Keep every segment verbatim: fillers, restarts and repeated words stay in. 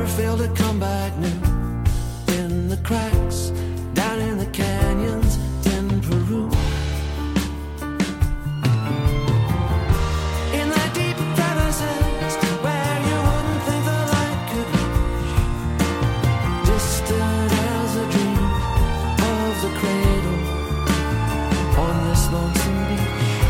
never fail to come back new. In the cracks, down in the canyons, in Peru. In that deep crevices where you wouldn't think the light could reach. Distant as a dream of the cradle on this lonesome beach.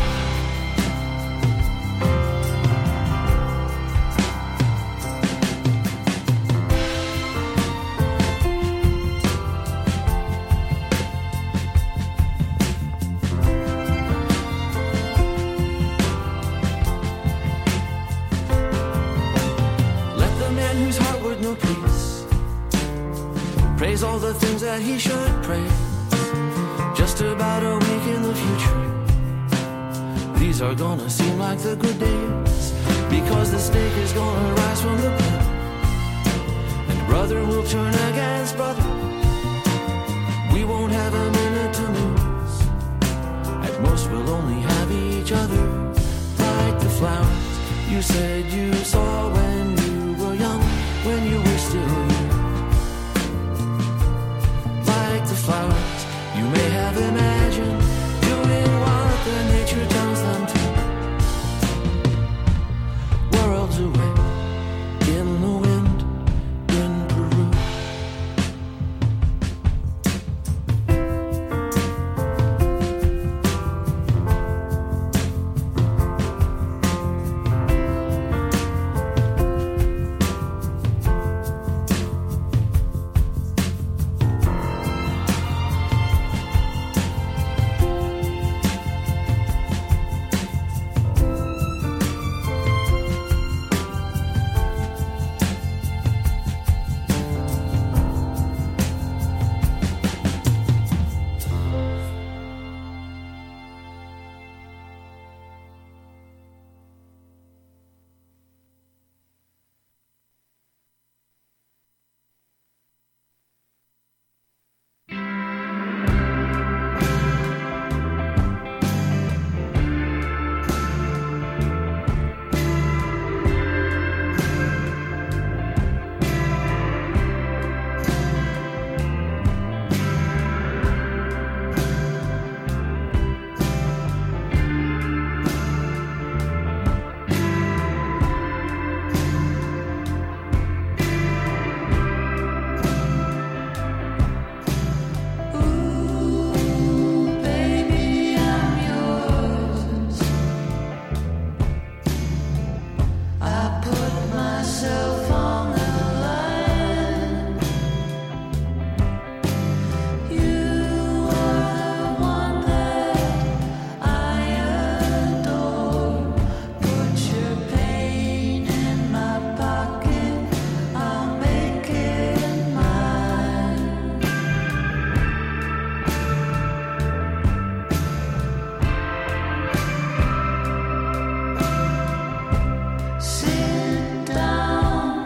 Praise all the things that he should praise. Just about a week in the future, these are gonna seem like the good days, because the snake is gonna rise from the pit, and brother will turn against brother. We won't have a minute to lose. At most we'll only have each other. Like the flowers you said you saw when you were young, when you were still young. The flowers you may have imagined doing what the nature tells them to. Worlds away in the wind in Peru. Sit down.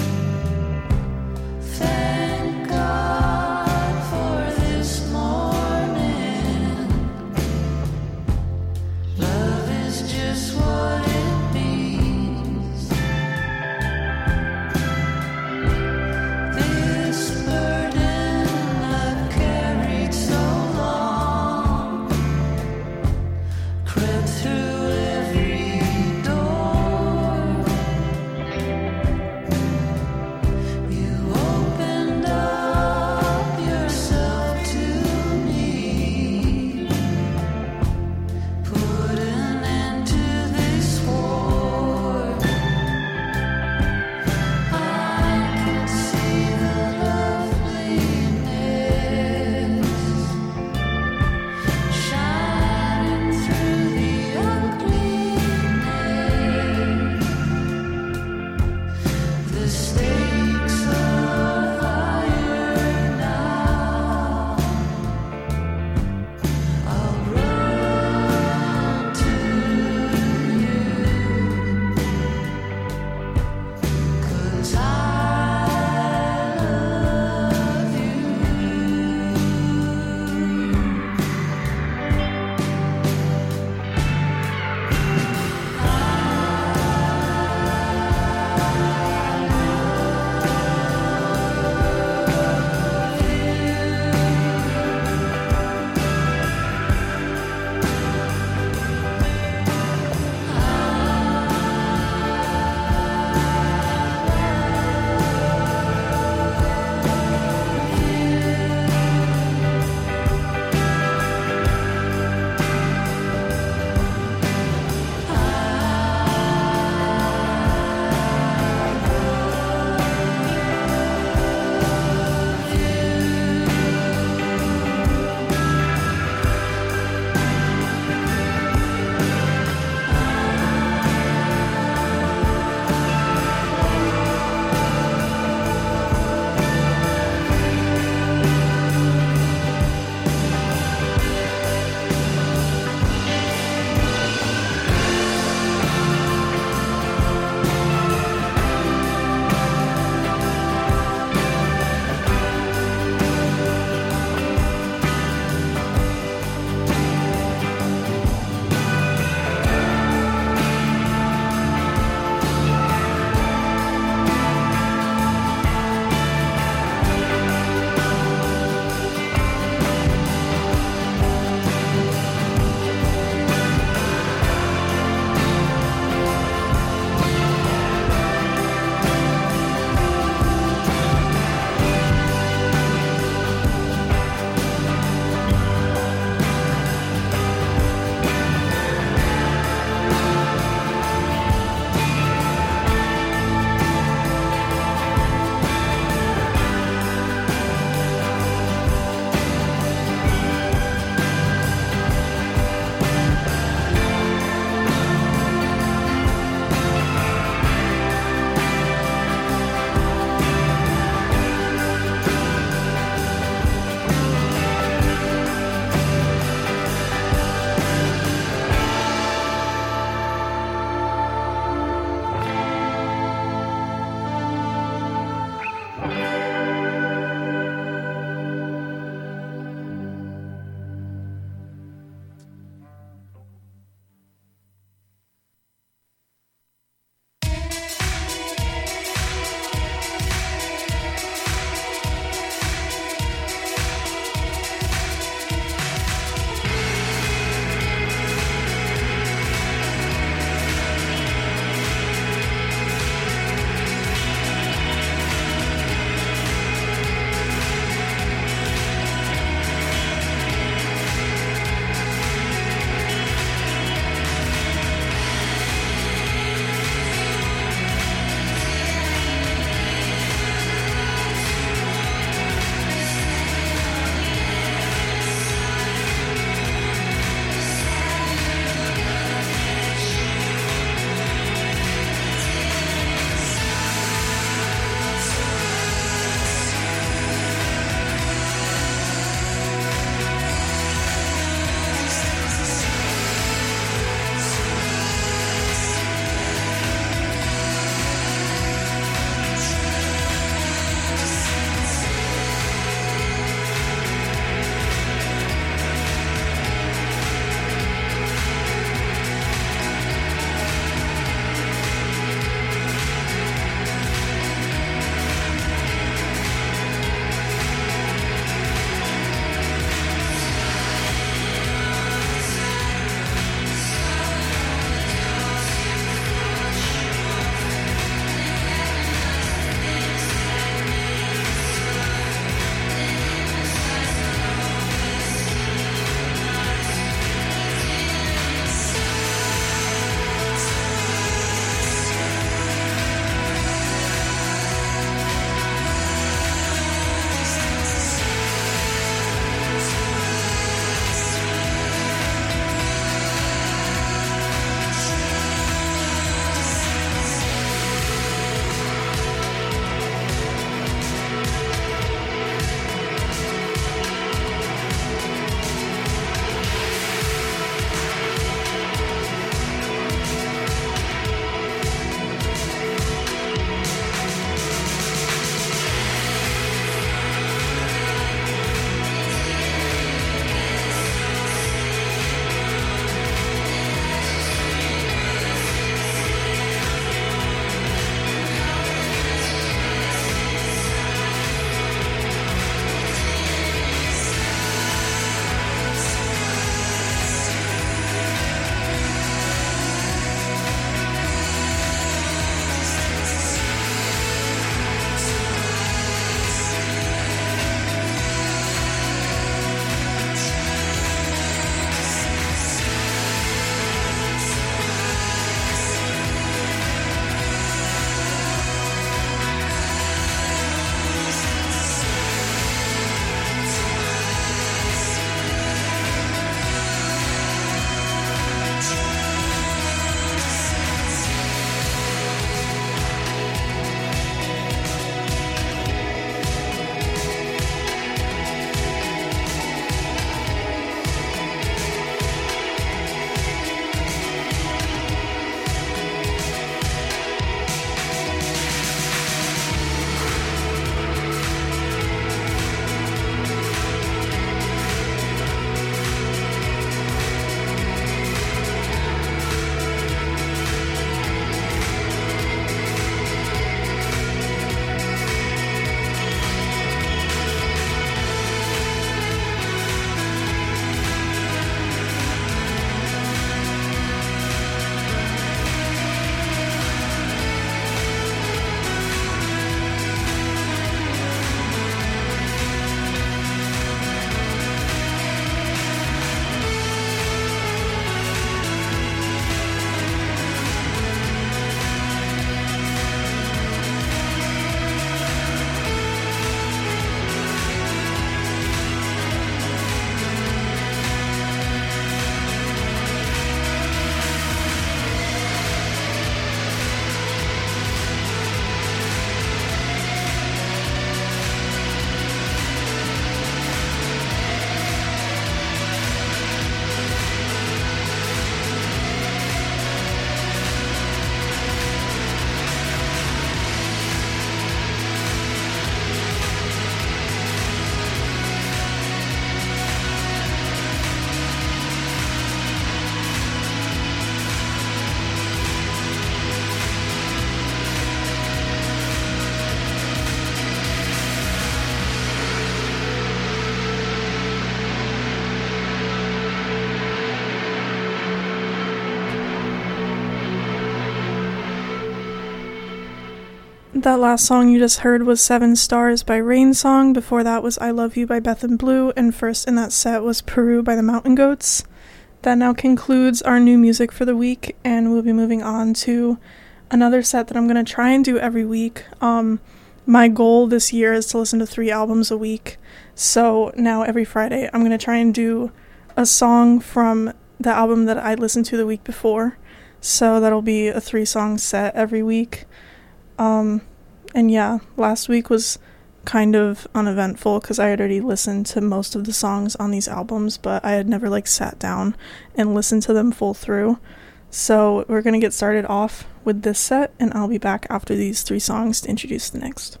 That last song you just heard was Seven Stars by Rain Song. Before that was I Love You by Beth and Blue. And first in that set was Peru by the Mountain Goats. That now concludes our new music for the week, and we'll be moving on to another set that I'm going to try and do every week. Um, my goal this year is to listen to three albums a week. So now every Friday I'm going to try and do a song from the album that I listened to the week before. So that'll be a three-song set every week. Um, and yeah, last week was kind of uneventful because I had already listened to most of the songs on these albums, but I had never like sat down and listened to them full through. So we're going to get started off with this set, and I'll be back after these three songs to introduce the next.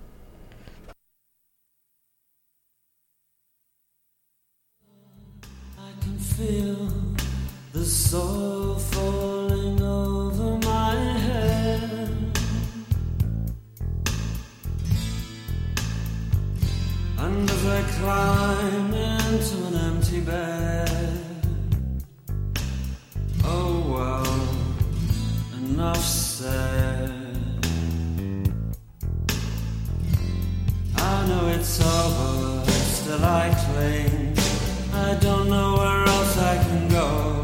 I can feel the soul falling over my head. And as I climb into an empty bed, oh well, enough said. I know it's over, still I cling. I don't know where else I can go.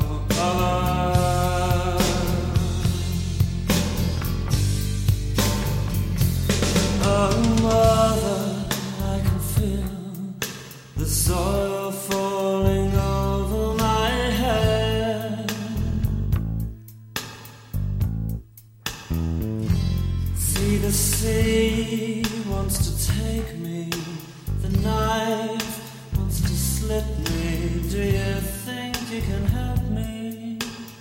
Oh, mother, I can feel the soil falling over my head. See, the sea wants to take me, the knife wants to slit me. Do you think you can help me?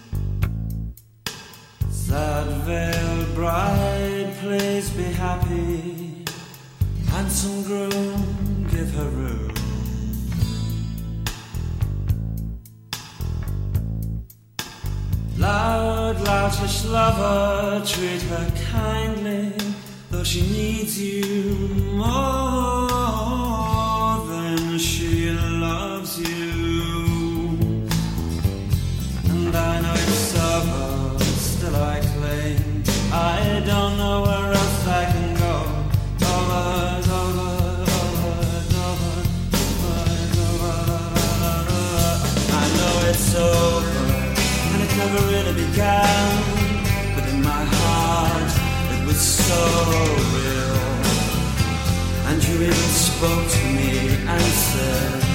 Sad veiled bride, please be happy. Handsome groom, give her room. Loud, loutish lover, treat her kindly, though she needs you more than she loves you. And I know it's over, still I cling. I don't know where else I can go. Over, over, over, over, over, over. I know it's over, and it never really began. But in my heart, it was so real. And you even spoke to me and said,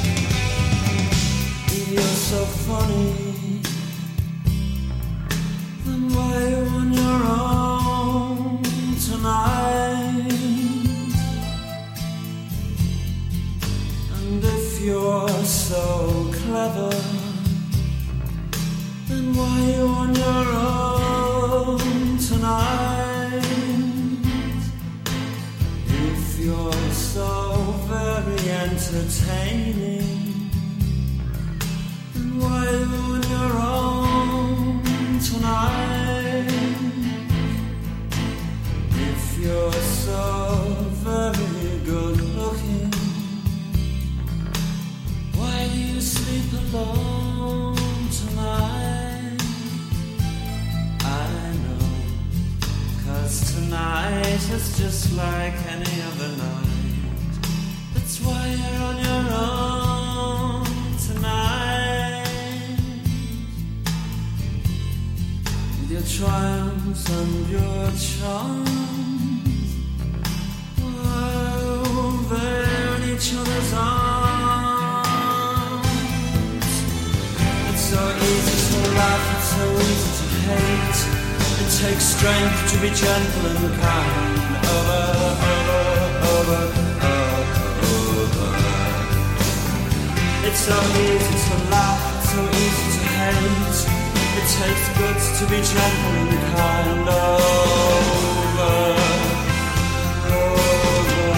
you're so funny. Then why are you on your own tonight? And if you're so clever, then why are you on your own tonight? If you're so very entertaining, then why are you on your own tonight? If you're so very good looking, why do you sleep alone tonight? I know, 'cause tonight is just like any other night. That's why you're on your own tonight. With your triumphs and your charms, while they're in each other's arms. It's so easy to laugh, it's so easy to hate. It takes strength to be gentle and kind. Over, over, over, over. It's so easy to laugh, it's so easy to hate. It takes guts to be gentle and kind. Over, over.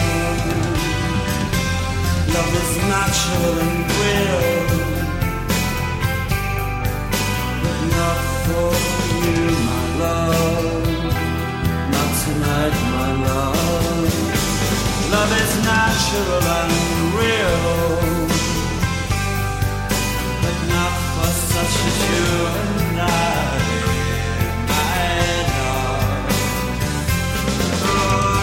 Love is natural and real, but not for you, my love. Not tonight, my love. Love is natural and real, but not for such as you and I, my love. Oh,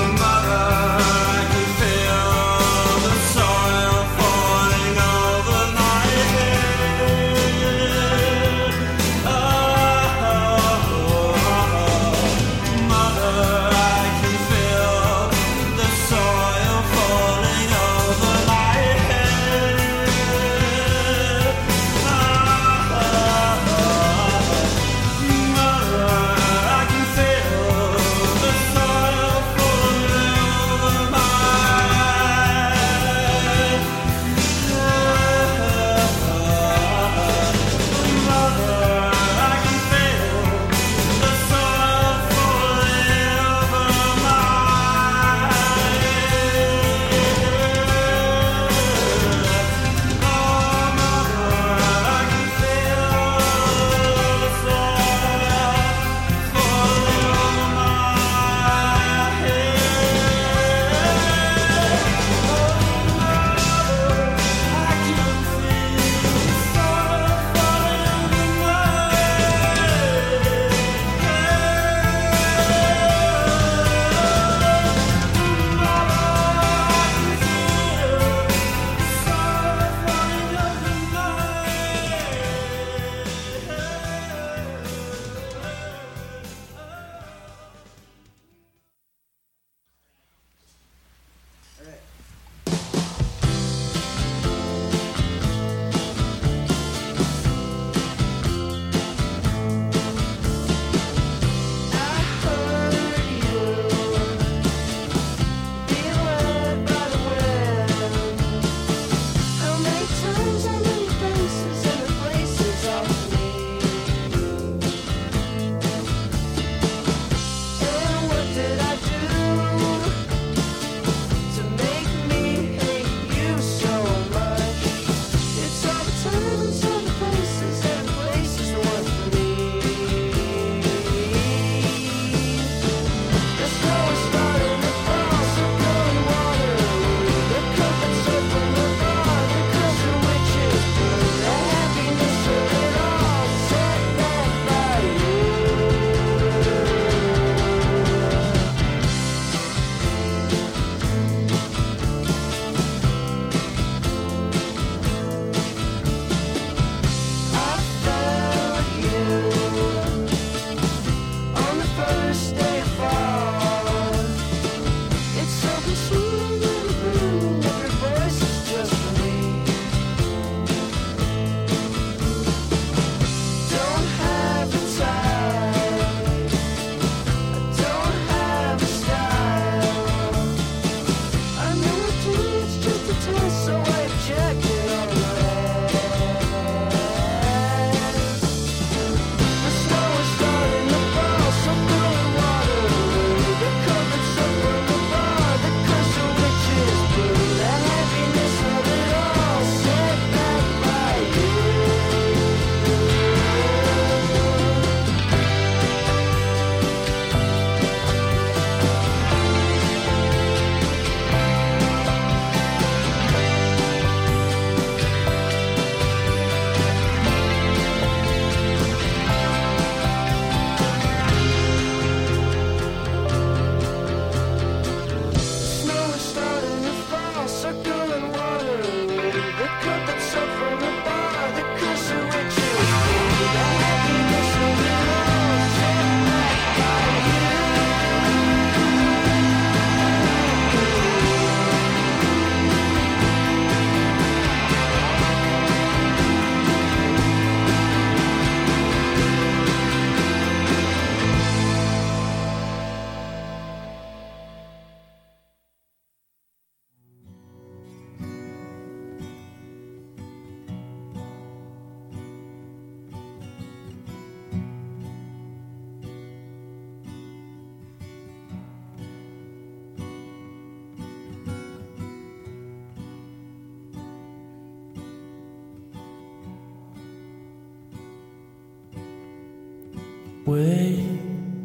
Wake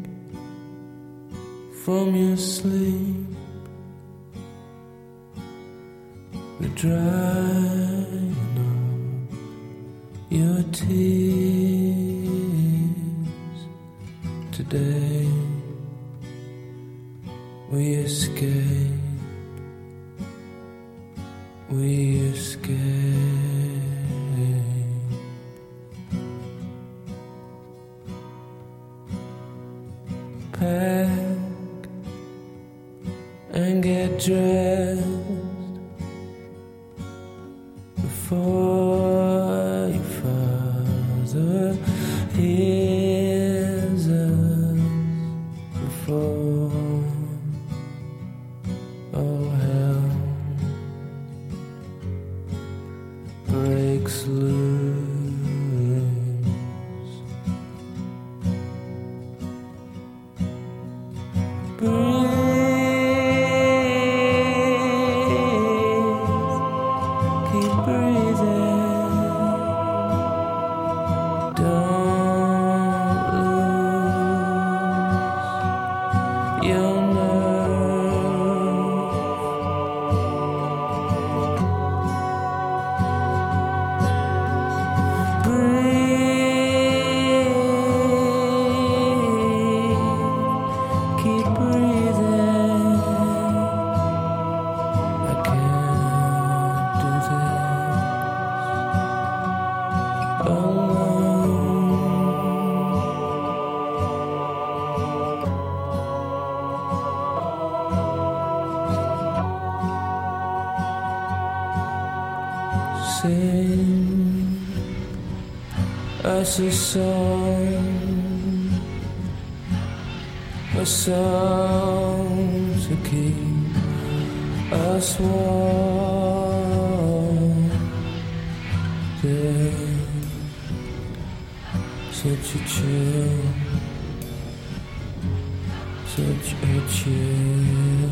from your sleep, the drying of your tears. Today we escape, we escape. Pack and get dressed before your father hears us, before all hell breaks loose. Sing us a song, a song to keep us warm. There's such a chill, such a chill.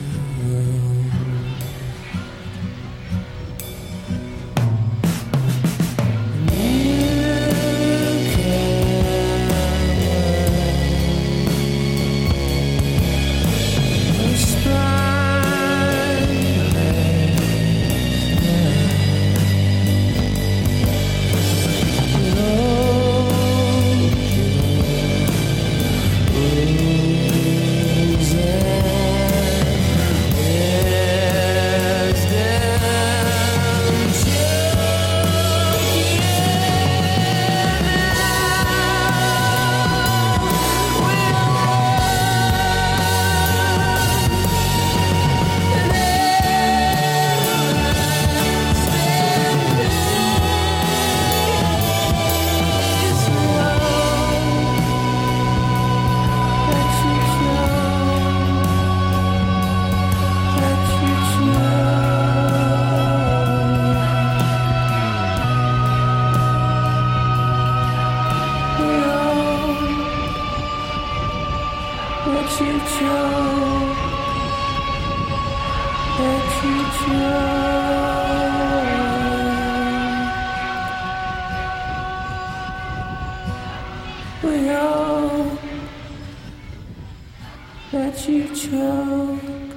That you choke,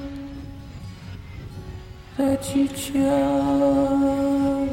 that you choke.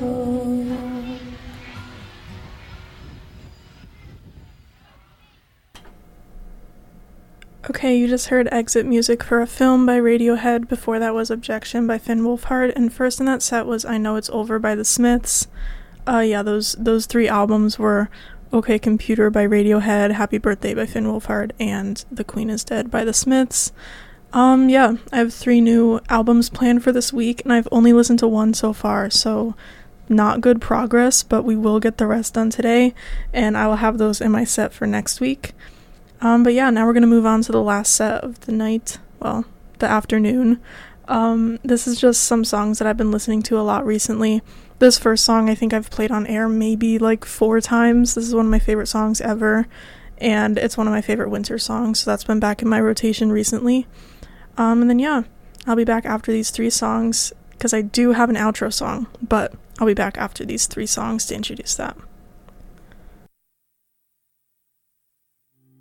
Okay, you just heard exit music for a film by Radiohead. Before that was Objection by Finn Wolfhard, and first in that set was I Know It's Over by The Smiths. Uh, yeah, those those three albums were OK Computer by Radiohead, Happy Birthday by Finn Wolfhard, and The Queen Is Dead by The Smiths. Um, yeah, I have three new albums planned for this week, and I've only listened to one so far, so not good progress, but we will get the rest done today, and I will have those in my set for next week. Um, but yeah, now we're going to move on to the last set of the night, well, the afternoon. Um, this is just some songs that I've been listening to a lot recently. This first song I think I've played on air maybe like four times. This is one of my favorite songs ever, and it's one of my favorite winter songs, so that's been back in my rotation recently. Um, and then yeah, I'll be back after these three songs, because I do have an outro song, but I'll be back after these three songs to introduce that.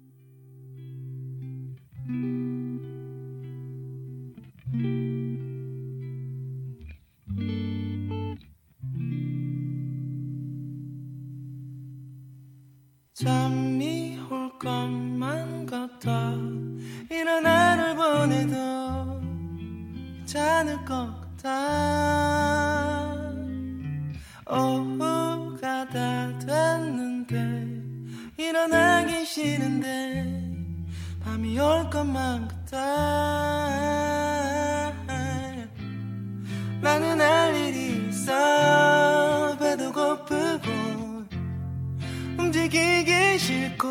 잠이 올 것만 같아 이런 하루 보내도 괜찮을 것 같아 오후가 다 됐는데 일어나기 싫은데 밤이 올 것만 같아 나는 할 일이 있어 배도 고프고 움직이기 싫고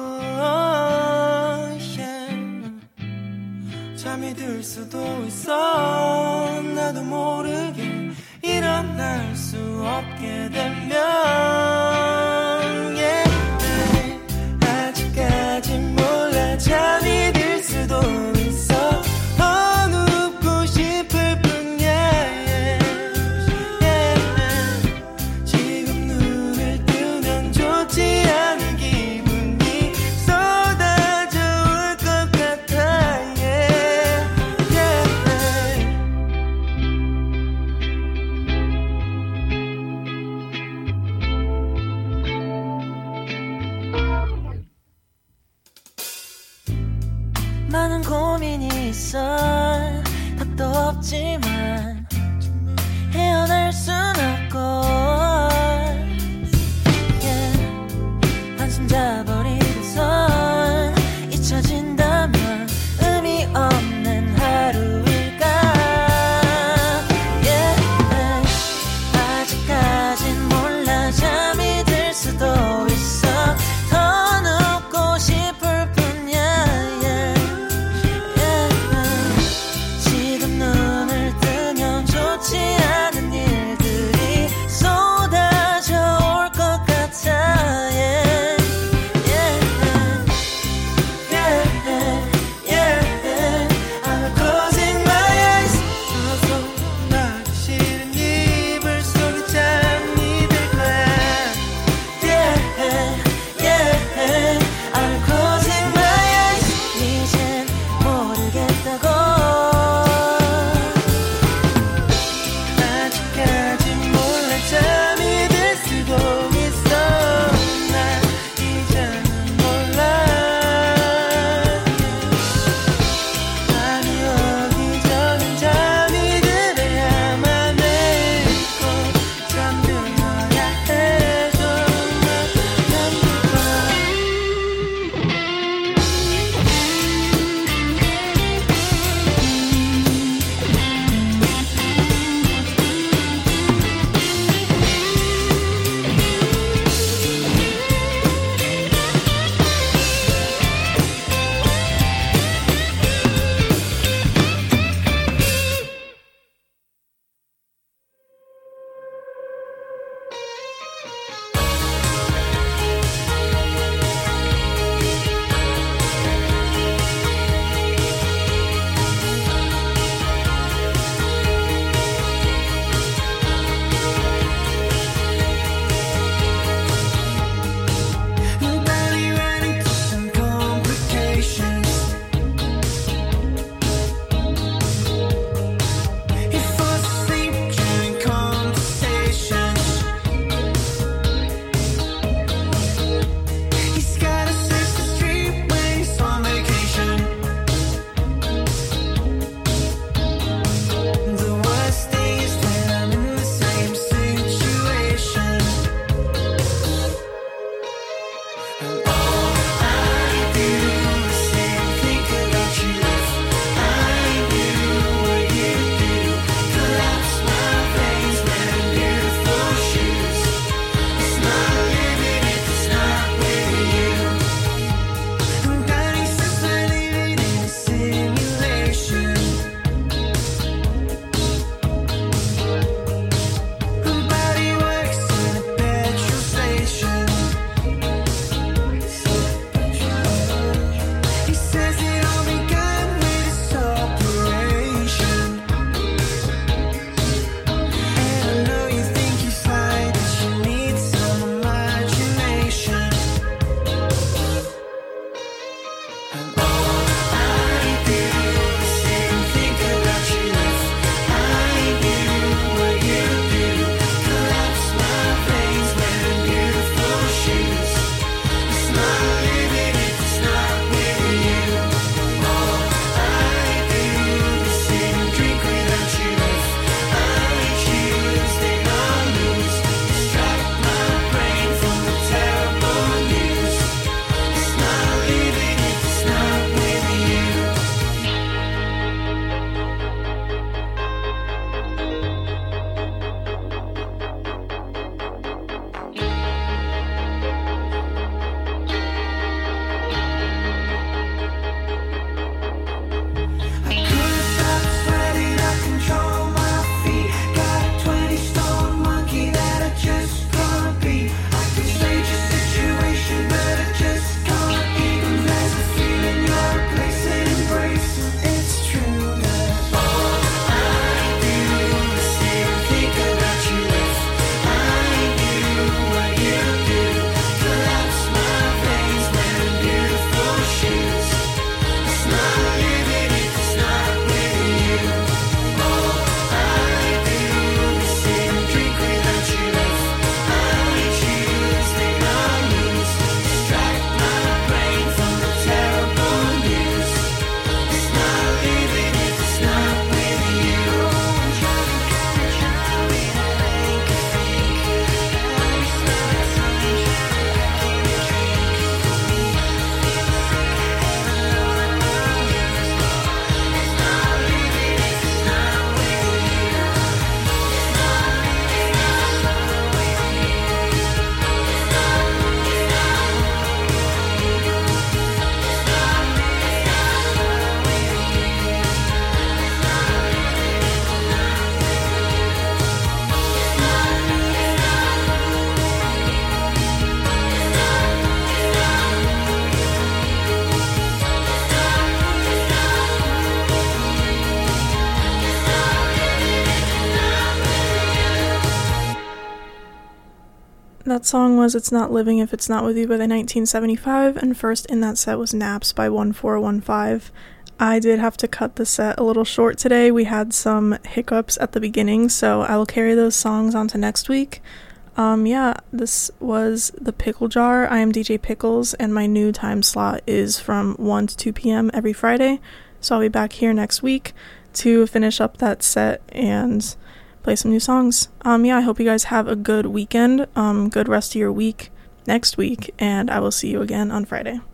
yeah. 잠이 들 수도 있어 나도 모르게 일어날 수 없게 되면 yeah. 아직까지 몰라 잠이 들 수도 있어 더 눕고 싶을 뿐이야 yeah. Yeah. 지금 눈을 뜨면 좋지 않은 기분이 쏟아져 올 것 같아 yeah. Yeah. 많은 고민이 있어 답도 없지만 헤어날 순 없고 yeah. 한숨 자버리고선 잊혀진다면 의미 없는 하루일까 yeah. 아직까진 몰라 잠이 들 수도 있어 더 눕고 싶을 뿐이야 yeah. 지금 눈을 뜨면 좋지 않은 일들이 쏟아져 올 것 같아 yeah. Yeah. that song was It's Not Living If It's Not With You by the nineteen seventy-five, and first in that set was Naps by one four one five. I did have to cut the set a little short today. We had some hiccups at the beginning, so I will carry those songs on to next week. Um, yeah, this was The Pickle Jar. I am D J Pickles, and my new time slot is from one to two p.m. every Friday, so I'll be back here next week to finish up that set and play some new songs. Um, yeah, I hope you guys have a good weekend, um, good rest of your week next week, and I will see you again on Friday.